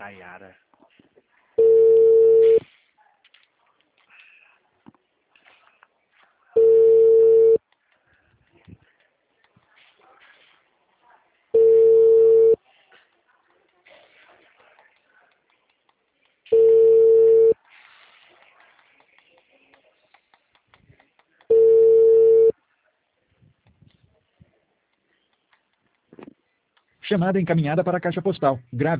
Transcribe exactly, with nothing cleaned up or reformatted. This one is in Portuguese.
Nayara. Chamada encaminhada para a caixa postal. Grave.